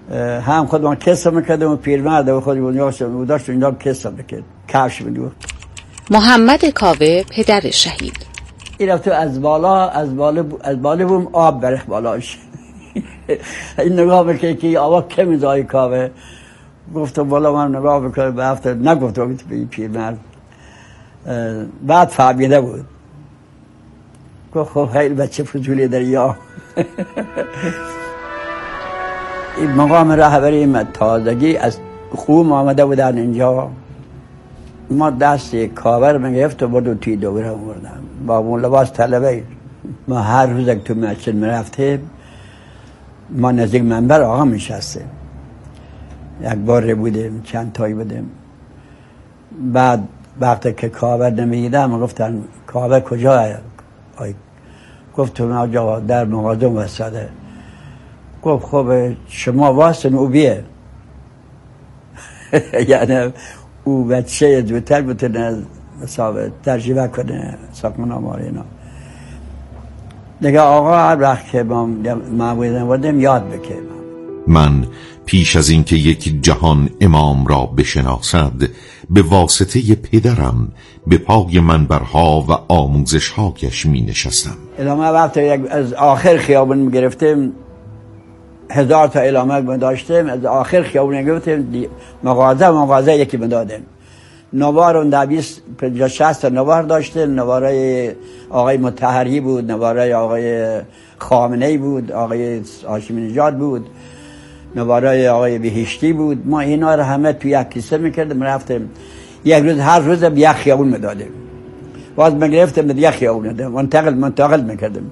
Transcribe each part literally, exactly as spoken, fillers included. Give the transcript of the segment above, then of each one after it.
هم خودم کسب میکردم و پیرمرد و خود بودم و داشت اینجا کسب میکرد کفش میدو. محمد کاوه پدر شهید این رفت از بالا از بالا از بالا بوم آب برخ بالاش. این نگاه میکنه که آوا که میزای کاوه. گفتم بالا من نگاه بکنم به هفته نگفتم به پیرمرد. بعد فهمیده بود. گفت خب خیلی بچه فضولی دریا. این مقام رهبری تازگی از قوم آمده بودن اینجا. ما دست کاور میگرفت و برد و توی دوره آوردم با اون لباس طلبه. ما هر روز که تو مسجد میرفتیم ما نزدیک منبر آقا میشستیم. یک بار بودیم چند تایی بودیم. بعد وقتی که کاور نمیدیدم گفتن کاور کجا؟ گفتم آجا در مغازم وساده. گفت خب شما واسن او بیه. یعنی او بچه زودتر بتونه مسابقه ترجیبه کنه ساختمان آمار اینا. دیگه آقا هر وقت که ما معبودن بودیم یاد بکنم. من پیش از اینکه یک جهان امام را بشناسد به واسطه پدرم به پای منبرها و آموزشهایش می نشستم. علامه وقتی از آخر خیابون می گرفتیم هزار تا علامه داشتیم. از آخر خیابون گرفتیم مغازه مغازه یکی بدادیم. نوار اون دویست پنجاه شصت نوار داشتیم. نوارای آقای مطهری بود، نوارای آقای خامنه‌ای بود، آقای هاشمی نژاد بود، نوارای آقای بهشتی بود. ما اینا رو همه توی یک کیسه میکردیم رفتیم یک روز هر روز به یک خیابون میدادیم. باز میگرفتیم به یک خیابون میدادیم منتقل منتقل میکردیم.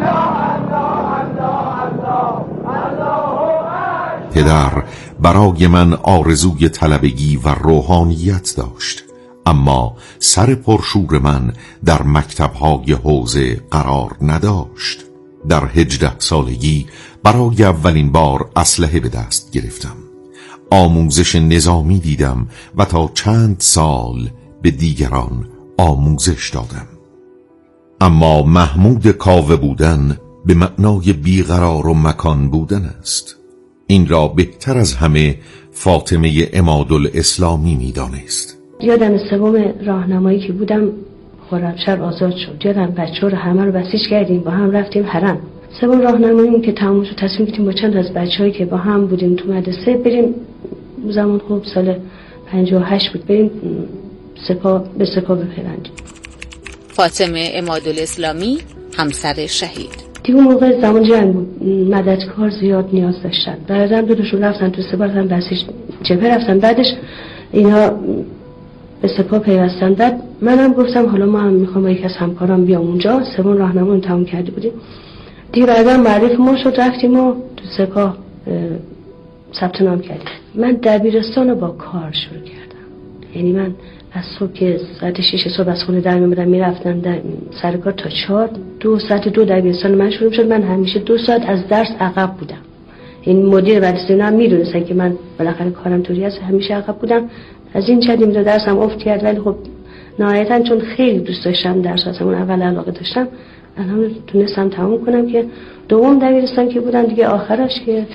پدر برای من آرزوی طلبگی و روحانیت داشت، اما سر پرشور من در مکتب‌های حوزه قرار نداشت. در هجده سالگی برای اولین بار اسلحه به دست گرفتم. آموزش نظامی دیدم و تا چند سال به دیگران آموزش دادم. اما محمود کاوه بودن به معنای بیقرار و مکان بودن است. این را بهتر از همه فاطمه عمادالاسلامی می دانست. یادم سوم راهنمایی که بودم خرمشهر آزاد شد. یادم بچه ها رو همه رو بسیج کردیم با هم رفتیم حرم. سوم راهنمایی که تموم شد تصمیم گرفتیم با چند از بچه‌هایی که با هم بودیم تو مدرسه بریم. زمان خوب سال پنجاه و هشت بود بریم سپاه به سپاه بپیوندیم. فاطمه عمادالاسلامی همسر شهید. دیگه موقع زمان جنگ بود مددکار زیاد نیاز داشتن. برادرم دو تاشون رفتن تو سپاه رفتن بسیج جبهه رفتن. بعدش اینا به سپاه پیوستن. بعد منم گفتم حالا ما هم میخوام با یک از همکارام بیام اونجا. سوم راهنمایی تموم کرده بودیم. دیگه بعدم معرف ما شد رفتیم و تو سپاه ثبت نام کردیم. من دبیرستان رو با کار شروع کردم. یعنی من از صبح که ساعت شش صبح از خونه در میمدم میرفتم در سر کار تا چهار. دو ساعت دو دبیرستان من شروع شد. من همیشه دو ساعت از درس عقب بودم. این مدیر مدرسه هم میدونستن که من بالاخره کارم طوری است. همیشه عقب بودم. از این چندین تا درسم افت کرد ولی خب نهایتا چون خیلی دوست داشتم درس اون اول علاقه داشتم الحمدلله تونستم تموم کنم که دوم دبیرستان که بودم دیگه آخرش که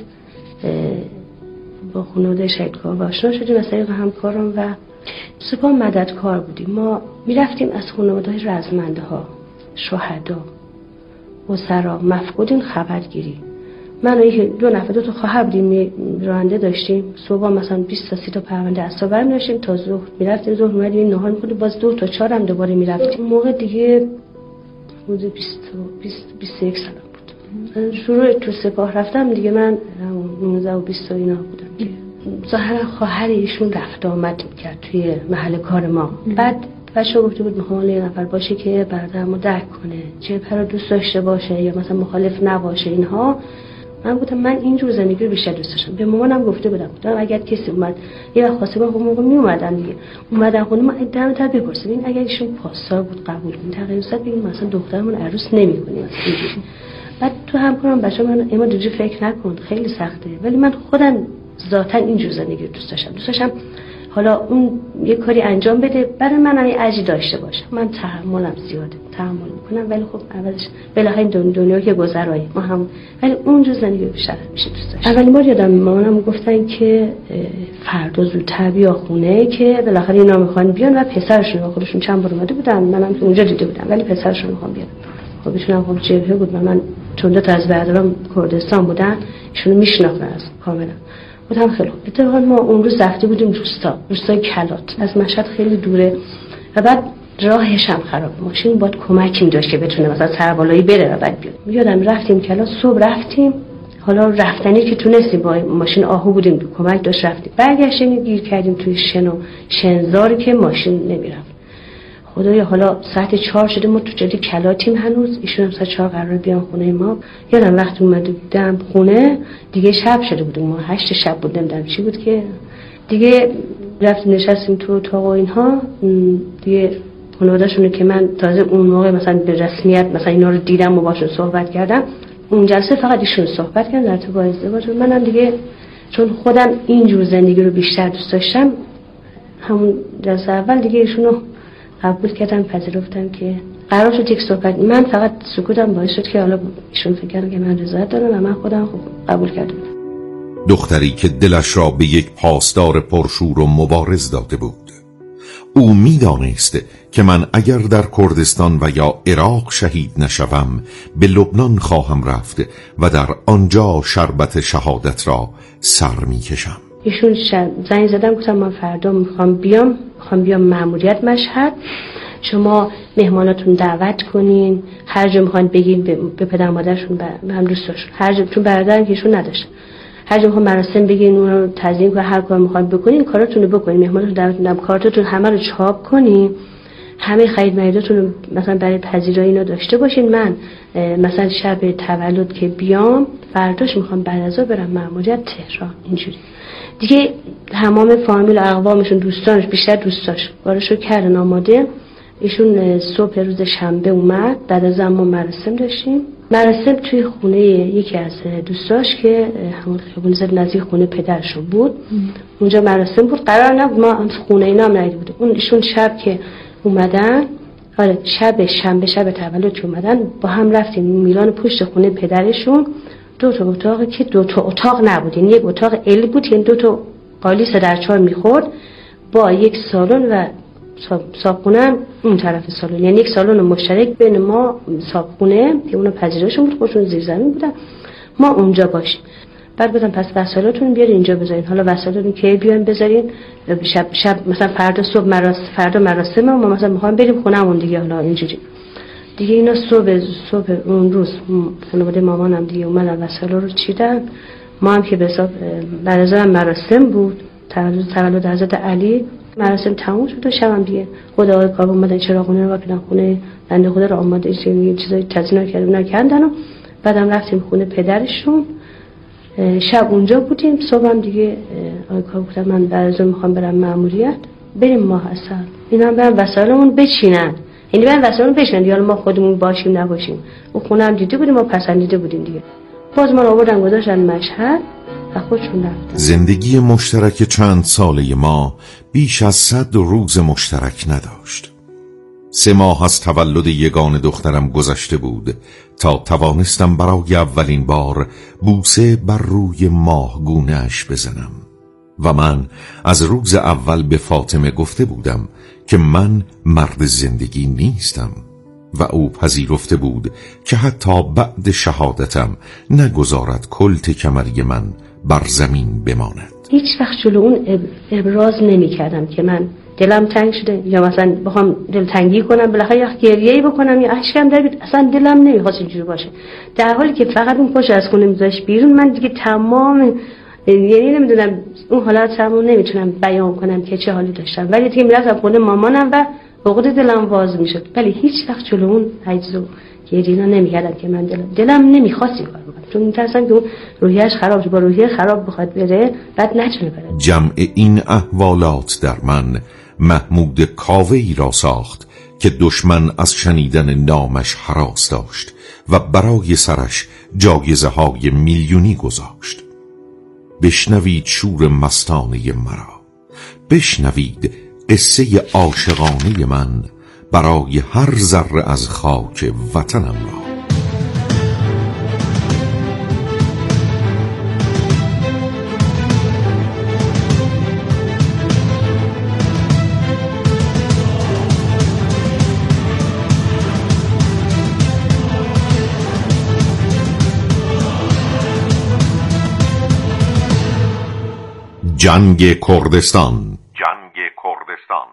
با خانواده شهید کاوه آشنا شدیم از طریق همکارم و سپاه مددکار بودیم. ما میرفتیم از خانواده رزمنده ها، شهدا، اسرا، مفقودین خبرگیری. من و یک دو نفر دو تا خواهر بودیم راننده داشتیم. صبح مثلا بیست تا سی تا پرونده از صبح داشتیم تا ظهر میرفتیم. ظهر اومدیم نهار می‌خوردیم باز دو تا چهار هم دوباره میرفتیم. موقع دیگه حدود بیست بیست بیست و یک سال بود. شروع تو سپاه رفتم دیگه من نوزده و بیست اینا بودم که ظاهرا خواهر ایشون رفت آمد می‌کرد توی محل کار ما. بعد بچه گفته بود میخوام یه نفر باشه که برادرمو درک کنه، جبهه رو دوست داشته باشه یا مثلا مخالف نباشه اینها. من گفتم من اینجور زندگی رو بیشتر دوست داشتم. به مامانم گفته بودم گفتم اگر کسی اومد یه وقت خواسته با موقع می اومدن دیگه اومدن خونه ما دم تا بپرسیم این اگر ایشون پاسدار بود قبول کنیم تقریبا صد بگیم مثلا دخترمون عروس نمی‌کنیم. بعد تو همکارم بچه‌ها من اما دوجی فکر نکن خیلی سخته، ولی من خودم ذاتا اینجور زندگی رو دوست داشتم. دوست داشتم حالا اون یه کاری انجام بده برای من هم ارزی داشته باشه. من تحملم زیاده، تحمل میکنم، ولی خب اولش بالاخره این دنیا که گذرایی ما هم، ولی اونجا زندگی بیشتر میشه دوست داشتم. اولین بار یادم مامانم گفتن که فردا زودتر بیا خونه که بالاخره اینا میخوان بیان و پسرشون، خودشون چند بار اومده بودن، منم اونجا دیده بودم، ولی پسرشون میخوان بیان. خب ایشون خب جبهه بود و من چون دو تا از برادرام کردستان بودن، ایشونو میشناختن از کاملا. بودم خیلی خوب. اتفاقا ما اون روز رفته بودیم روستا، روستای کلات، از مشهد خیلی دوره و بعد راهش هم خراب، ماشین باید کمکی داشت که بتونه مثلا سربالایی بره و بعد بیاد. یادم رفتیم کلات، صبح رفتیم، حالا رفتنی که تونستیم با ماشین آهو بودیم، کمک داشت رفتیم. برگشتیم گیر کردیم توی شن و شنزار که ماشین نمیرفت. خدایا حالا ساعت چهار شده، ما تو جاده کلاتیم هنوز، ایشون هم ساعت چهار قرار بیان خونه ما. یادم وقتی اومده بودم خونه دیگه شب شده بود، ما هشت شب بود، نمیدونم چی بود که دیگه رفتیم نشستیم تو اتاق و اینها. دیگه خانواده‌شون که من تازه اون موقع مثلا به رسمیت مثلا اینا رو دیدم و باشون صحبت کردم، اون جلسه فقط ایشون صحبت کردن در ارتباط ازدواج. منم دیگه چون خودم اینجور زندگی رو بیشتر دوست داشتم، همون جلسه اول دیگه ایشونو قبول کردم، پذیرفتم که قرار شد یک صحبت. من فقط سکوتم باعث شد که حالا ایشون فکر کردن که من رضایت دارم و من خودم خوب قبول کردم. دختری که دلش را به یک پاسدار پرشور و مبارز داده بود. او می‌دانست که من اگر در کردستان و یا عراق شهید نشوم، به لبنان خواهم رفت و در آنجا شربت شهادت را سر می‌کشم. ایشون زنگ زدم، گفتم من فردا میخوام بیام میخوام بیام مأموریت مشهد، شما مهماناتون دعوت کنین، هر جا میخوان بگین به, به پدر مادرشون به هم دوستاشون، هر جا چون برادرن که ایشون نداشت، هر جا میخوان مراسم بگین اون رو تزیین کنین، هر کار میخوان بکنین کاراتون رو بکنین، مهماناتون دعوت میدم، کارتاتون همه رو چاپ کنین، همه خرید مریداتون رو مثلا برای پذیرایی اینا داشته باشین. من مثلا شب تولد که بیام فرداش میخوام بعد از ظهر برم مأموریت تهران. اینجوری دیگه تمام فامیل و اقوامشون، دوستانش، بیشتر دوستاش بارشو کردن آماده. ایشون صبح روز شنبه اومد، بعد از ما مراسم داشتیم. مراسم توی خونه یکی از دوستاش که همون خیابون زد نزدیک خونه پدرشون بود. اونجا مراسم بود، قرار نبود ما خونه اینا هم ندیده بودیم. اون ایشون شب که اومدن، آره شب شنبه شب تولد که اومدن، با هم رفتیم میلان پشت خونه پدرشون. دو تا اتاقی که دو تا اتاق نبود، یعنی یک اتاق ال بود، یعنی دو تا قالی سه در چهار میخورد با یک سالن و صابخونه اون طرف سالن، یعنی یک سالن مشترک بین ما صابخونه که اون پذیرایشون بود، خودشون زیر زمین بودن، ما اونجا باشیم. بعد گفتم پس وسایلاتون بیارین اینجا بذارین، حالا وسایلاتون که بیان بذارین شب شب مثلا فردا صبح مراسم، فردا مراسم ما مثلا میخوام بریم خونهمون دیگه. حالا اینجوری دیگه اینا صبح صبح اون روز خانواده مامانم دیگه اومدن وسایل رو چیدن. ما هم که به حساب بعد از اون مراسم بود، تولد تولد حضرت علی، مراسم تموم شد و شبم دیگه خود آقای کار اومدن چراغونه رو واکدن خونه بنده خدا رو آماده چیزای تزیینا کردن کردن و بعدم رفتیم خونه پدرشون. شب اونجا بودیم، صبحم دیگه آقای کار گفتن من بعد از اون میخوام برم مأموریت، بریم ماه عسل، اینا برن وسایلمون بچینن، یعنی برن وسایلمون بچینن دیگه، ما خودمون باشیم نباشیم. اون خونه هم دیده بودیم، ما پسندیده بودیم دیگه. باز ما رو آوردن گذاشتن مشهد و خودشون رفتن. زندگی مشترک چند ساله ما بیش از صد روز مشترک نداشت. سه ماه از تولد یگان دخترم گذشته بود تا توانستم برای اولین بار بوسه بر روی ماهگونه‌اش بزنم و من از روز اول به فاطمه گفته بودم که من مرد زندگی نیستم و او پذیرفته بود که حتی بعد شهادتم نگذارد کلت کمری من بر زمین بماند. هیچ وقت جلو اون ابراز نمی کردم که من دلم تنگ شده یا مثلا بخوام دلتنگی کنم، بالاخره یا گریه‌ای بکنم یا اشکم در بیاد، اصلا دلم نمیخواست اینجوری باشه. در حالی که فقط اون پاش از خونه میذاش بیرون، من دیگه تمام یعنی نمیدونم اون حالاتمو نمیتونم بیان کنم که چه حالی داشتم، ولی دیگه میرفتم خونه مامانم و عقد دلم باز میشد، ولی هیچ وقت جلو اون عجز و گریه نمیکردم که من دلم دلم نمیخواست این کارو بکنم، چون میترسم که اون روحیش خراب شه، با روحیه خراب بخواد بره بعد نتونه بره. جمع این احوالات در من محمود کاوه‌ای را ساخت که دشمن از شنیدن نامش هراس داشت و برای سرش جایزه های میلیونی گذاشت. بشنوید شور مستانه مرا، بشنوید قصه عاشقانه من برای هر ذره از خاک وطنم را. جنگ کردستان. جنگ کردستان.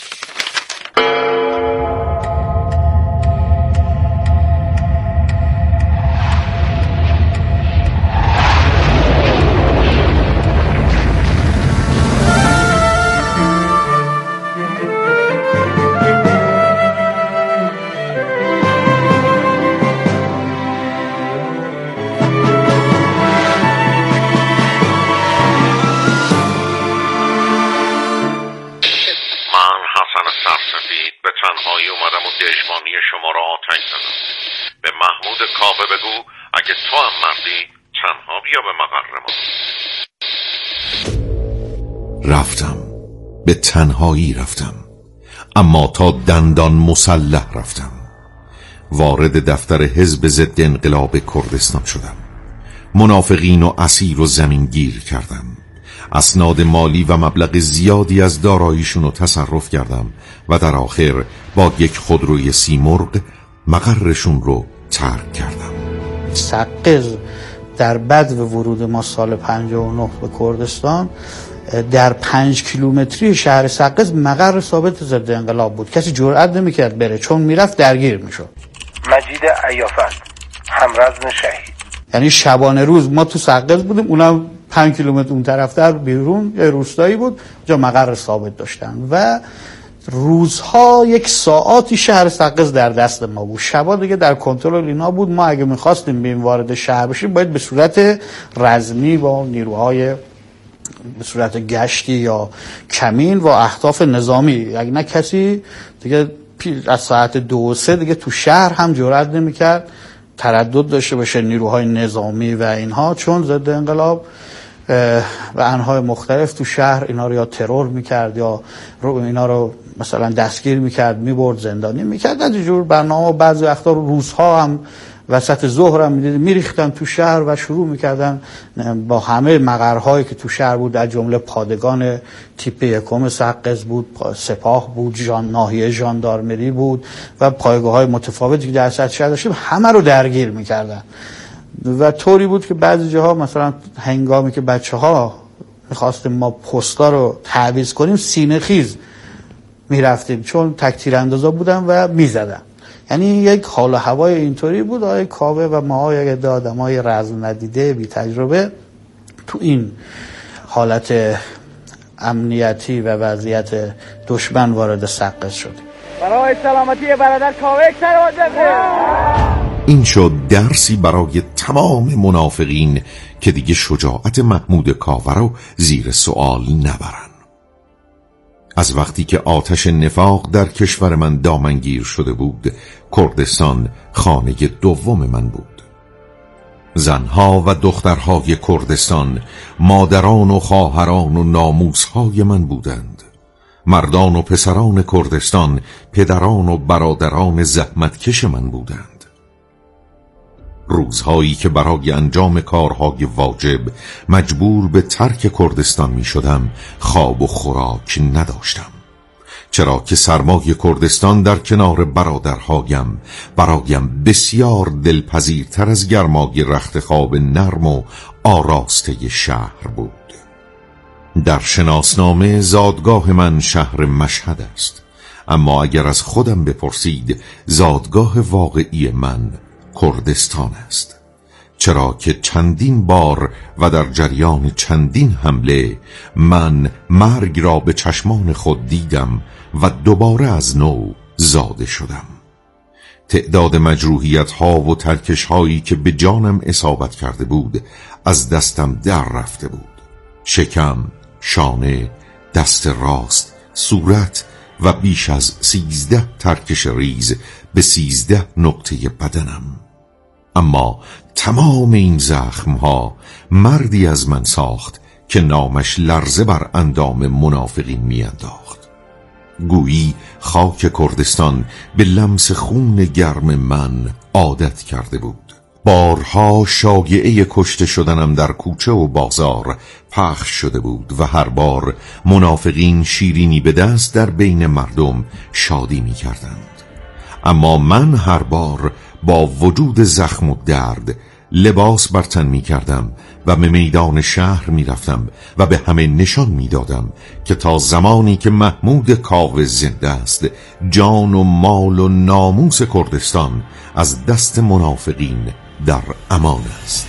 به تنهایی اومدم و دژبانی شما را آتش زدم. به محمود کاوه بگو اگه تو هم مردی تنها بیا به مقر ما. رفتم، به تنهایی رفتم، اما تا دندان مسلح رفتم. وارد دفتر حزب ضد انقلاب کردستان شدم. منافقین و اسیر و زمین گیر کردم. اسناد مالی و مبلغ زیادی از داراییشون رو تصرف کردم و در آخر با یک خودروی سیمرغ مقرشون رو ترک کردم. سقز در بدو ورود ما سال پنجاه و نه به کردستان در پنج کیلومتری شهر سقز مقر ثابت ضد انقلاب بود. کسی جرئت نمیکرد بره چون میرفت درگیر میشد. مجید عیافت، همرزم شهید. یعنی شبانه روز ما تو سقز بودیم، اونم پنج کیلومتر اون طرفتر بیرون یه روستایی بود جا مقر ثابت داشتن و روزها یک ساعاتی شهر سقز در دست ما بود. شبا دیگه در کنترل اینا بود. ما اگه میخواستیم بیم وارد شهر بشیم باید به صورت رزمی با نیروهای به صورت گشتی یا کمین و اهداف نظامی، اگه نه کسی دیگه از ساعت دو و سه دیگه تو شهر هم جرئت نمیکرد تردد داشته باشه نیروهای نظامی و اینها، چون ضد انقلاب و انهای مختلف تو شهر اینا رو یا ترور میکرد یا رو اینا رو مثلا دستگیر میکرد، میبرد زندانی میکرد. از جور برنامه بعضی وقتا روزها هم وسط ظهر هم میدید میریختن تو شهر و شروع میکردن با همه مقرهایی که تو شهر بود، از جمله پادگان تیپ یکم سقز بود، سپاه بود، جان ناحیه ژاندارمری بود و پایگاه های متفاوتی که در سطح شهر داشتیم، همه رو درگیر میکردن و طوری بود که بعضی جاها مثلا هنگامی که بچه ها میخواستیم ما پستا رو تعویض کنیم سینه خیز میرفتیم چون تک تیراندازا بودن و میزدن. یعنی یک حال و هوای اینطوری بود. آقای کاوه و ما یک آدمای رزم ندیده بی تجربه تو این حالت امنیتی و وضعیت دشمن وارد سقز شدیم. برای سلامتی برادر کاوه یک سر واجبه. این شد درسی برای تمام منافقین که دیگه شجاعت محمود کاوه رو زیر سوال نبرن. از وقتی که آتش نفاق در کشور من دامنگیر شده بود، کردستان خانه دوم من بود. زنها و دخترهای کردستان مادران و خواهران و ناموسهای من بودند. مردان و پسران کردستان پدران و برادران زحمتکش من بودند. روزهایی که برای انجام کارهای واجب مجبور به ترک کردستان می شدم خواب و خوراک نداشتم، چرا که سرمای کردستان در کنار برادرهایم برایم بسیار دلپذیرتر از گرمای رخت خواب نرم و آراسته شهر بود. در شناسنامه زادگاه من شهر مشهد است، اما اگر از خودم بپرسید زادگاه واقعی من کردستان است، چرا که چندین بار و در جریان چندین حمله من مرگ را به چشمان خود دیدم و دوباره از نو زاده شدم. تعداد مجروحیت ها و ترکش هایی که به جانم اصابت کرده بود از دستم در رفته بود. شکم، شانه، دست راست، صورت و بیش از سیزده ترکش ریز به سیزده نقطه بدنم. اما تمام این زخم ها مردی از من ساخت که نامش لرزه بر اندام منافقین میانداخت. گویی خاک کردستان به لمس خون گرم من عادت کرده بود. بارها شایعه کشته شدنم در کوچه و بازار پخش شده بود و هر بار منافقین شیرینی به دست در بین مردم شادی می کردند. اما من هر بار با وجود زخم و درد لباس بر تن می کردم و به میدان شهر می رفتم و به همه نشان می دادم که تا زمانی که محمود کاوه زنده است، جان و مال و ناموس کردستان از دست منافقین در امان است.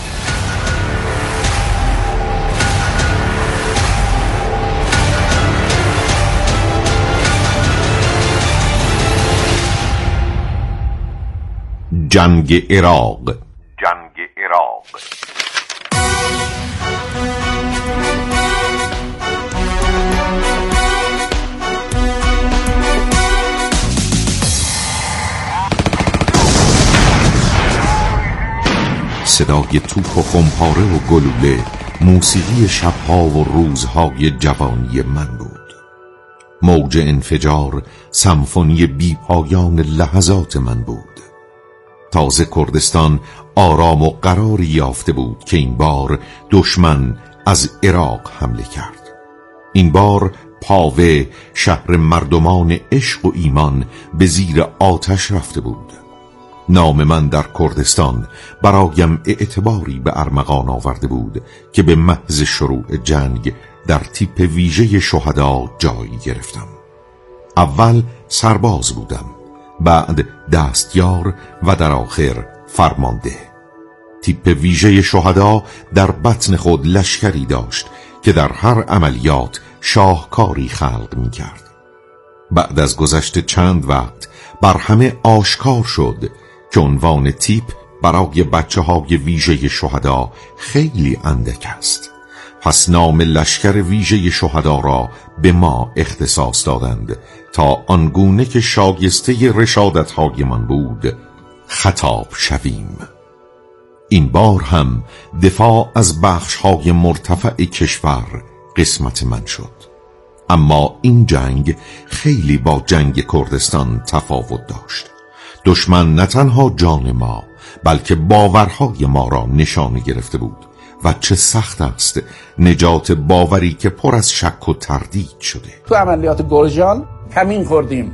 جنگ عراق. جنگ عراق صدای توپ و خمپاره و گلوله موسیقی شبها و روزهای جوانی من بود. موج انفجار سمفونی بی پایان لحظات من بود. تازه کردستان آرام و قراری یافته بود که این بار دشمن از عراق حمله کرد. این بار پاوه، شهر مردمان عشق و ایمان، به زیر آتش رفته بود. نام من در کردستان برایم اعتباری به ارمغان آورده بود که به محض شروع جنگ در تیپ ویژه شهدا جای گرفتم. اول سرباز بودم، بعد دستیار و در آخر فرمانده. تیپ ویژه شهدا در بطن خود لشکری داشت که در هر عملیات شاهکاری خلق می کرد. بعد از گذشت چند وقت بر همه آشکار شد که عنوان تیپ برای بچه های ویژه شهدا خیلی اندک است. پس نام لشکر ویژه شهدا را به ما اختصاص دادند تا آنگونه که شایسته رشادت های من بود خطاب شویم. این بار هم دفاع از بخش های مرتفع کشور قسمت من شد. اما این جنگ خیلی با جنگ کردستان تفاوت داشت. دشمن نه تنها جان ما بلکه باورهای ما را نشانه گرفته بود و چه سخت است نجات باوری که پر از شک و تردید شده. تو عملیات گرجان کمین خوردیم،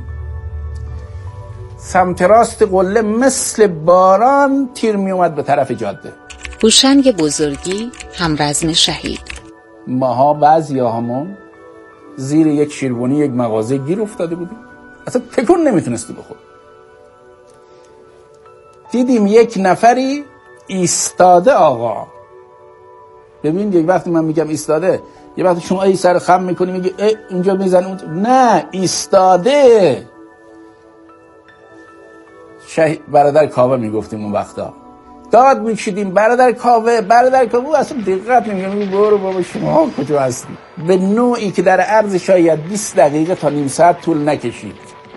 سمت راست قله مثل باران تیر می اومد به طرف جاده. هوشنگ بزرگی، همرزم شهید. ماها بعضی همون زیر یک شیروانی یک مغازه گیر افتاده بودیم، اصلا تکون نمیتونستی بخور. دیدیم یک نفری ایستاده. آقا ببین، یک وقتی من میگم ایستاده، یه وقتی شما ای سر خم میکنی میگی ای اینجا میزن اون، نه، ایستاده. شهید برادر کاوه میگفتیم اون وقتا، داد میکشیدیم برادر کاوه برادر کاوه، اصلا دقت نمیگم برو بابا شما کجا هستی. به نوعی که در عرض شاید بیست دقیقه تا نیم ساعت طول نکشید.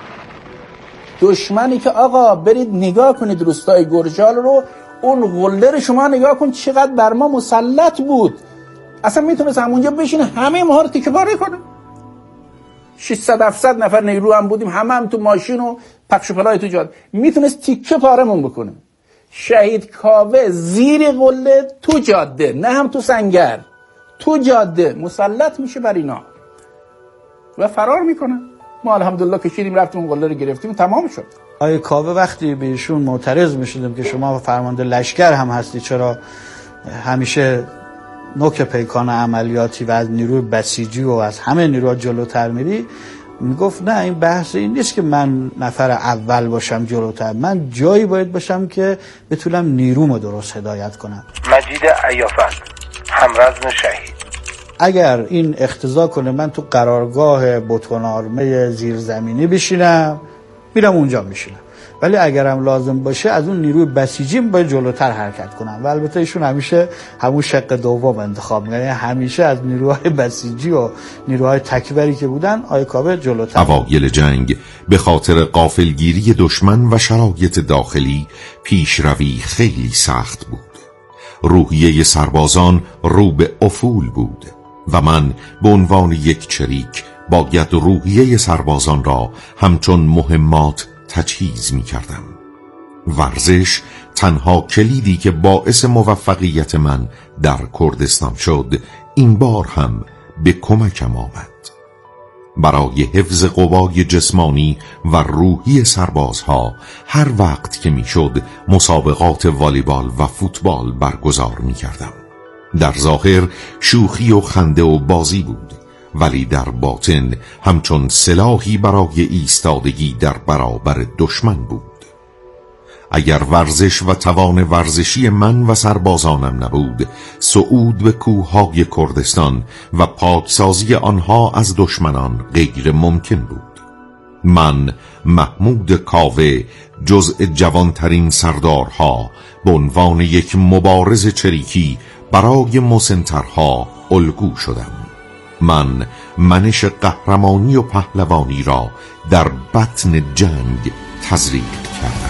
دشمنی که آقا برید نگاه کنید روستای گرجال رو، اون قله رو شما نگاه کن چقدر بر ما مسلط بود. اصلا میتونست همونجا بشینه همه ما رو تیکه پاره کنه. ششصد هفتصد نفر نیرو هم بودیم، همه هم تو ماشین و پخش و پلای تو جاده، میتونست تیکه پارمون بکنه. شهید کاوه زیر قله تو جاده، نه هم تو سنگر، تو جاده مسلط میشه بر اینا و فرار میکنه. ما الحمدلله کشیدیم رفتیم اون قله رو گرفتیم، تمام شد. آقای کاوه وقتی به ایشون معترض میشدیم که شما فرمانده لشکر هم هستی، چرا همیشه نوک پیکان عملیاتی و از نیروی بسیجی و از همه نیروها جلوتر میری، میگفت نه، این بحث این نیست که من نفر اول باشم جلوتر، من جایی باید باشم که بتونم نیرومو درست هدایت کنم. مجید عیافت، همرزم شهید. اگر این اقتضا کنه من تو قرارگاه بتون آرمه زیرزمینی بشینم، میرم اونجا میشینم، ولی اگرم لازم باشه از اون نیروی بسیجیم باید جلوتر حرکت کنم. و البته ایشون همیشه همون شق دوم انتخاب میکنه، یعنی همیشه از نیروهای بسیجی و نیروهای تکبری که بودن آقای کاوه جلوتر. اوایل جنگ به خاطر غافلگیری دشمن و شرایط داخلی پیشروی خیلی سخت بود. روحیه سربازان رو به افول بود و من به عنوان یک چریک باید روحیه سربازان را همچون مهمات تجهیز می کردم. ورزش تنها کلیدی که باعث موفقیت من در کردستان شد این بار هم به کمکم آمد. برای حفظ قوای جسمانی و روحی سربازها هر وقت که میشد مسابقات والیبال و فوتبال برگزار می کردم. در ظاهر شوخی و خنده و بازی بود، ولی در باطن همچون سلاحی برای ایستادگی در برابر دشمن بود. اگر ورزش و توان ورزشی من و سربازانم نبود، صعود به کوههای کردستان و پاکسازی آنها از دشمنان غیر ممکن بود. من محمود کاوه جزء جوانترین سردارها به عنوان یک مبارز چریکی برای مسنترها الگو شدم. من منش قهرمانی و پهلوانی را در بطن جنگ تزریق کردم.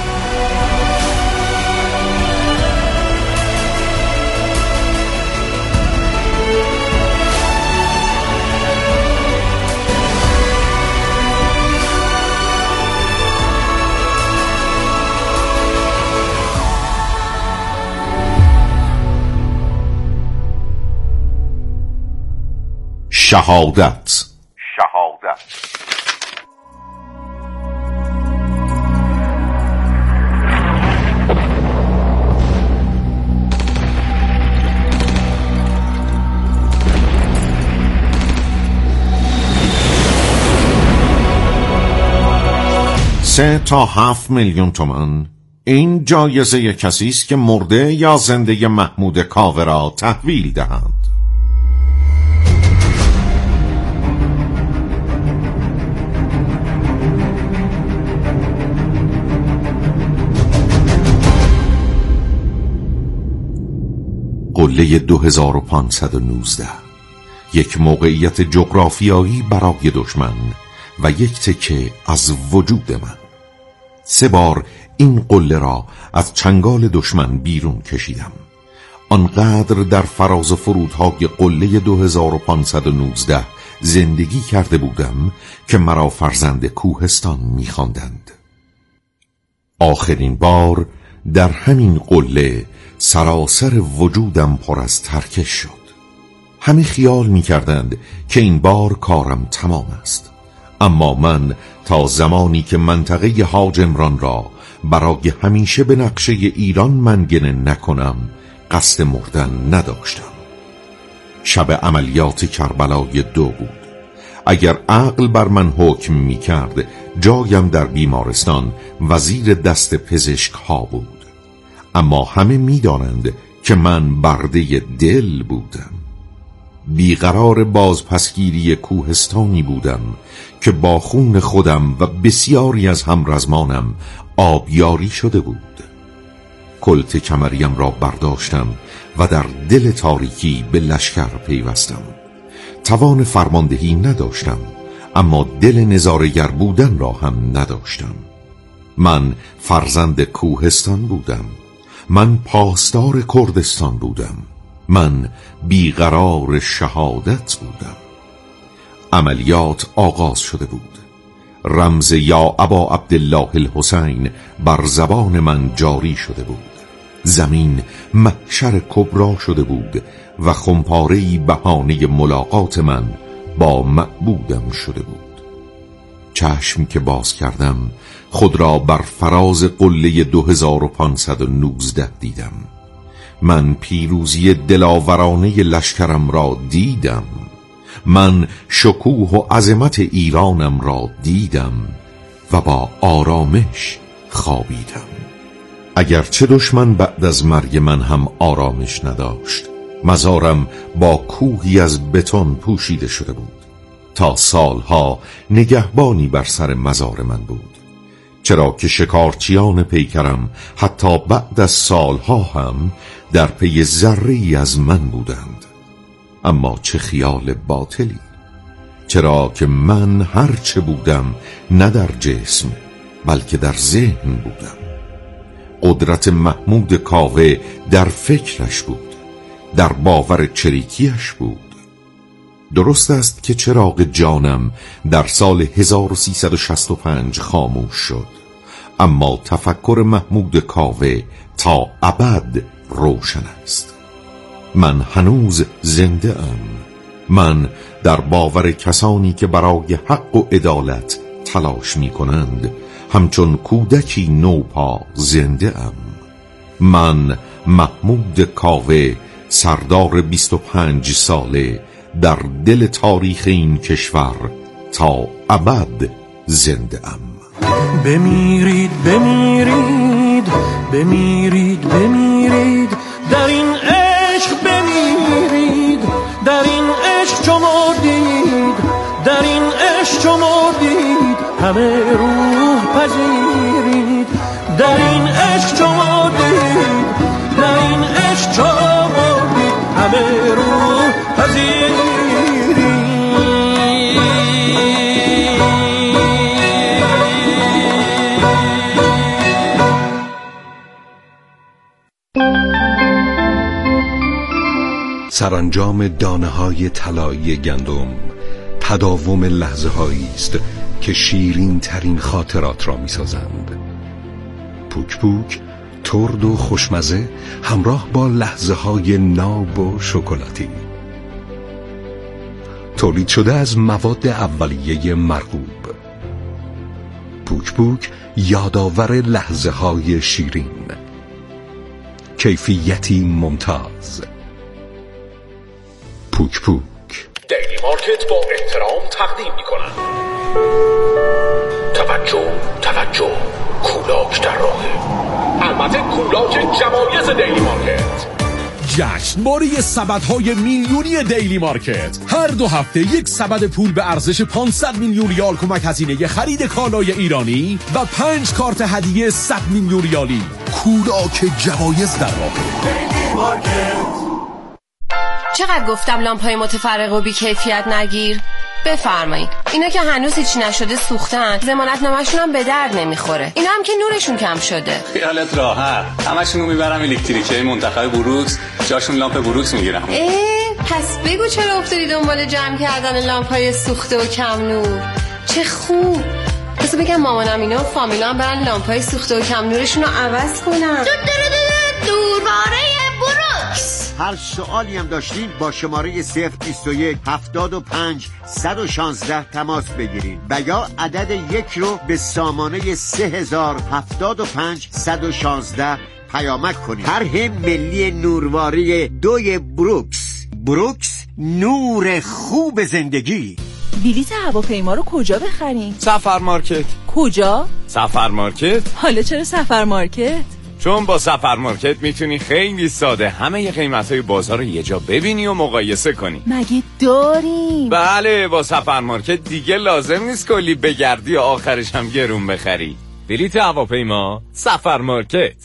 شهادت. شهادت سه تا هفت میلیون تومان این جایزه کسی است که مرده یا زنده محمود کاوه را تحویل دهند. قله دو هزار و پانصد و نوزده، یک موقعیت جغرافیایی برای دشمن و یک تکه از وجود من. سه بار این قله را از چنگال دشمن بیرون کشیدم. آنقدر در فراز و فرودهای قله دو هزار و پانصد و نوزده زندگی کرده بودم که مرا فرزند کوهستان می‌خواندند. آخرین بار در همین قله سراسر وجودم پر از ترکش شد. همه خیال می کردند که این بار کارم تمام است، اما من تا زمانی که منطقه حاج عمران را برای همیشه به نقشه ایران منگنه نکنم قصد مردن نداشتم. شب عملیات کربلای دو بود. اگر عقل بر من حکم می کرد جایم در بیمارستان وزیر دست پزشک ها بود، اما همه می دانند که من برده دل بودم. بیقرار بازپسگیری کوهستانی بودم که با خون خودم و بسیاری از همرزمانم آبیاری شده بود. کلت کمریم را برداشتم و در دل تاریکی به لشکر پیوستم. توان فرماندهی نداشتم، اما دل نظاره‌گر بودن را هم نداشتم. من فرزند کوهستان بودم. من پاسدار کردستان بودم. من بیقرار شهادت بودم. عملیات آغاز شده بود. رمز یا ابا عبدالله الحسین بر زبان من جاری شده بود. زمین محشر کبرا شده بود و خمپاره‌ای بهانه ملاقات من با معبودم شده بود. چشم که باز کردم خود را بر فراز قله دو هزار و پانصد و نوزده دیدم. من پیروزی دلاورانه لشکرم را دیدم. من شکوه و عظمت ایرانم را دیدم و با آرامش خوابیدم. اگرچه دشمن بعد از مرگ من هم آرامش نداشت، مزارم با کوهی از بتون پوشیده شده بود. تا سالها نگهبانی بر سر مزار من بود، چرا که شکارچیان پیکرم حتی بعد از سالها هم در پی ذره‌ای از من بودند. اما چه خیال باطلی، چرا که من هرچه بودم نه در جسم بلکه در ذهن بودم. قدرت محمود کاوه در فکرش بود، در باور چریکیش بود. درست است که چراغ جانم در سال هزار و سیصد و شصت و پنج خاموش شد، اما تفکر محمود کاوه تا ابد روشن است. من هنوز زنده ام. من در باور کسانی که برای حق و عدالت تلاش می کنند همچون کودکی نوپا زنده ام. من محمود کاوه، سردار بیست و پنج ساله، در دل تاریخ این کشور تا ابد زنده ام. بمیرید بمیرید بمیرید بمیرید در این عشق، بمیرید در این عشق چو مردید، در این عشق چو مردید همه روح پذیرید، در این عشق چو مردید، در این عشق چو مردید همه روح پذیرید. سرانجام دانه های طلایی گندم تداوم لحظه هایی است که شیرین ترین خاطرات را می سازند. پوک پوک ترد و خوشمزه همراه با لحظه های ناب و شکلاتی، تولید شده از مواد اولیه مرغوب. پوک پوک یادآور لحظه های شیرین، کیفیتی ممتاز. پوک پوک. دیلی مارکت با احترام تقدیم می کنند. توجه توجه، کولاک در راهه. البته کولاک جوایز دیلی مارکت. جشنواره سبدهای میلیونی دیلی مارکت. هر دو هفته یک سبد پول به ارزش پانصد میلیون ریال کمک هزینه خرید کالای ایرانی و پنج کارت هدیه صد میلیون ریالی. کولاک جوایز در راهه. دیلی مارکت. چقدر گفتم لامپای متفرق و بی کیفیت نگیر؟ بفرمایید. اینا که هنوز هیچ نشده سوختن، ضمانت نامه‌شون هم به درد نمیخوره. اینا هم که نورشون کم شده. خیالت راحت، همشونو میبرم الکتریکی منتخب بروکس، جاشون لامپ بروکس میگیرم. اه پس بگو چرا افتادی دنبال جمع کردن لامپای سوخته و کم نور؟ چه خوب. بس بگم مامانم اینا و فامیلا هم برن لامپای سوخته و کم نورشون رو عوض کنن. دورواره بروکس. هر سوالی هم داشتین با شماره صفر بیست و یک هفتاد و پنج صد و شانزده تماس بگیرین و یا عدد یک رو به سامانه سه هزار هفتاد و پنج صد و شانزده پیامک کنین. طرح ملی نورواری دوی بروکس. بروکس، نور خوب زندگی. بلیط هواپیما رو کجا بخریم؟ سفر مارکت. کجا؟ سفر مارکت. حالا چرا سفر مارکت؟ چون با سفر مارکت میتونی خیلی ساده همه ی قیمت‌های بازار رو یه جا ببینی و مقایسه کنی. مگه داریم؟ بله، با سفر مارکت دیگه لازم نیست کلی بگردی و آخرش هم گرون بخری. بلیط هواپیما، سفر مارکت.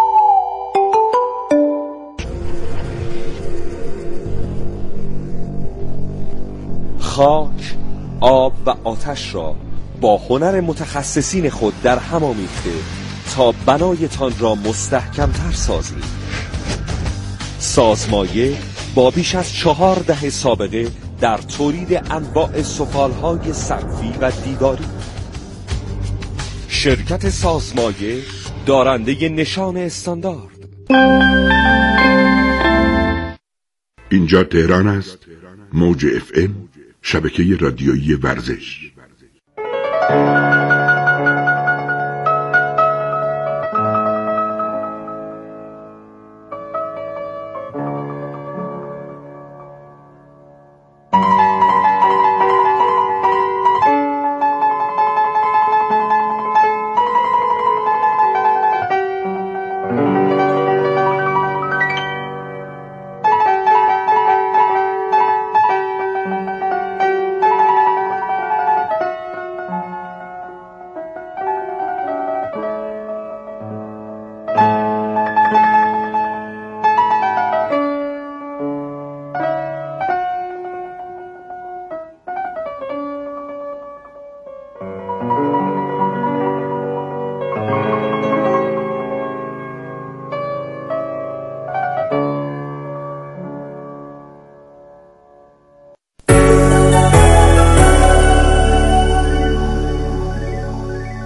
خاک، آب و آتش را با هنر متخصصین خود در هم آمیخته تا بنایتان را مستحکم‌تر سازید. سازمایه با بیش از چهار دهه سابقه در تولید انواع سفالهای سقفی و دیواری. شرکت سازمایه دارنده نشان استاندارد. اینجا تهران است. موج اف ام، شبکه رادیویی ورزش.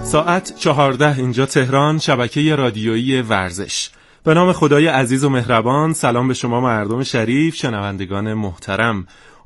ساعت چهارده اینجا تهران، شبکه رادیویی ورزش. به نام خدای عزیز و مهربان، سلام به شما مردم شریف، شنوندگان محترم.